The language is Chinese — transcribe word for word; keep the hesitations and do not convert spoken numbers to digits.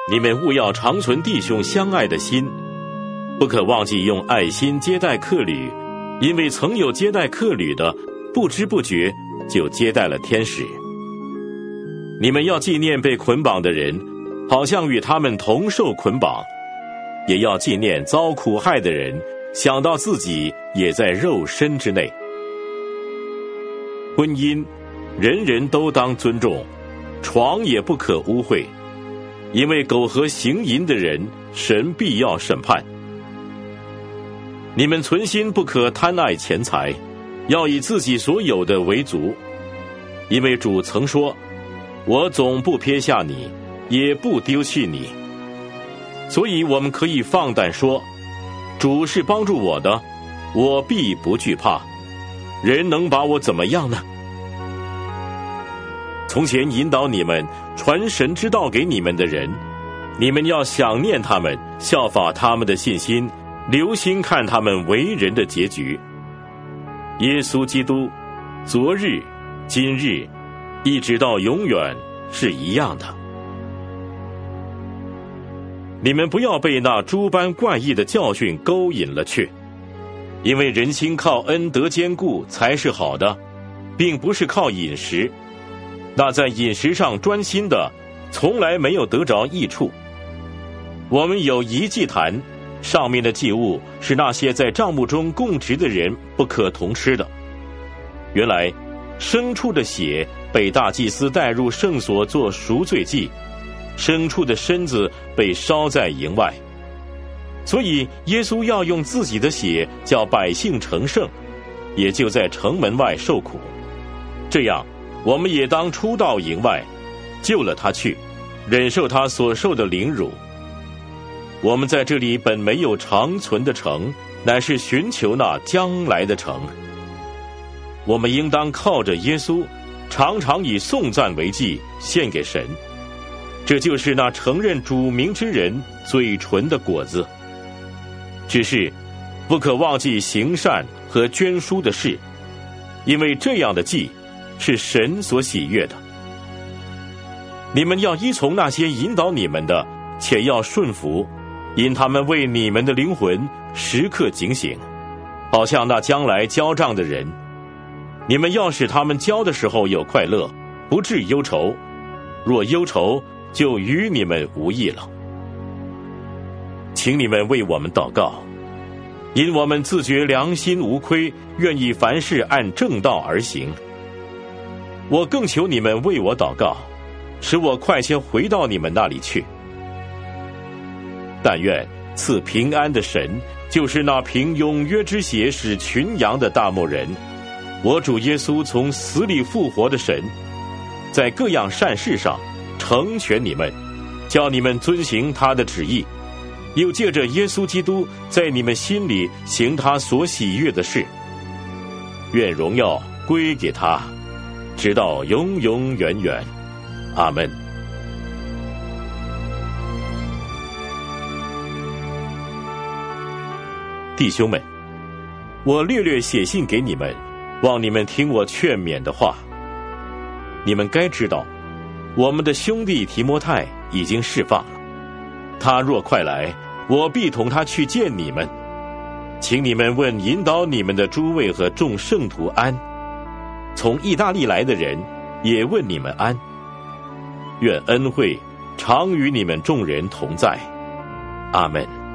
你们务要常存弟兄相爱的心，不可忘记用爱心接待客旅，因为曾有接待客旅的，不知不觉就接待了天使。你们要纪念被捆绑的人，好像与他们同受捆绑，也要纪念遭苦害的人，想到自己也在肉身之内。婚姻，人人都当尊重，床也不可污秽，因为苟合行淫的人，神必要审判。你们存心不可贪爱钱财，要以自己所有的为足，因为主曾说，我总不撇下你，也不丢弃你。所以我们可以放胆说，主是帮助我的，我必不惧怕，人能把我怎么样呢？从前引导你们传神之道给你们的人，你们要想念他们，效法他们的信心，留心看他们为人的结局。耶稣基督昨日今日一直到永远是一样的。你们不要被那诸般怪异的教训勾引了去，因为人心靠恩德坚固才是好的，并不是靠饮食。那在饮食上专心的，从来没有得着益处。我们有一祭坛，上面的祭物是那些在帐幕中供职的人不可同吃的。原来牲畜的血被大祭司带入圣所做赎罪祭，牲畜的身子被烧在营外，所以耶稣要用自己的血叫百姓成圣，也就在城门外受苦。这样我们也当出到营外，救了他去，忍受他所受的凌辱。我们在这里本没有长存的城，乃是寻求那将来的城。我们应当靠着耶稣，常常以颂赞为祭献给神，这就是那承认主名之人嘴唇的果子。只是不可忘记行善和捐书的事，因为这样的祭是神所喜悦的。你们要依从那些引导你们的，且要顺服，因他们为你们的灵魂时刻警醒，好像那将来交账的人。你们要使他们交的时候有快乐，不致忧愁，若忧愁，就与你们无益了。请你们为我们祷告，因我们自觉良心无亏，愿意凡事按正道而行。我更求你们为我祷告，使我快些回到你们那里去。但愿赐平安的神，就是那凭永约之血使群羊的大牧人，我主耶稣从死里复活的神，在各样善事上成全你们，叫你们遵行他的旨意，又借着耶稣基督在你们心里行他所喜悦的事。愿荣耀归给他，直到永永远远。阿们。弟兄们，我略略写信给你们，望你们听我劝勉的话。你们该知道，我们的兄弟提摩太已经释放了，他若快来，我必同他去见你们。请你们问引导你们的诸位和众圣徒安。从意大利来的人也问你们安。愿恩惠常与你们众人同在。阿们。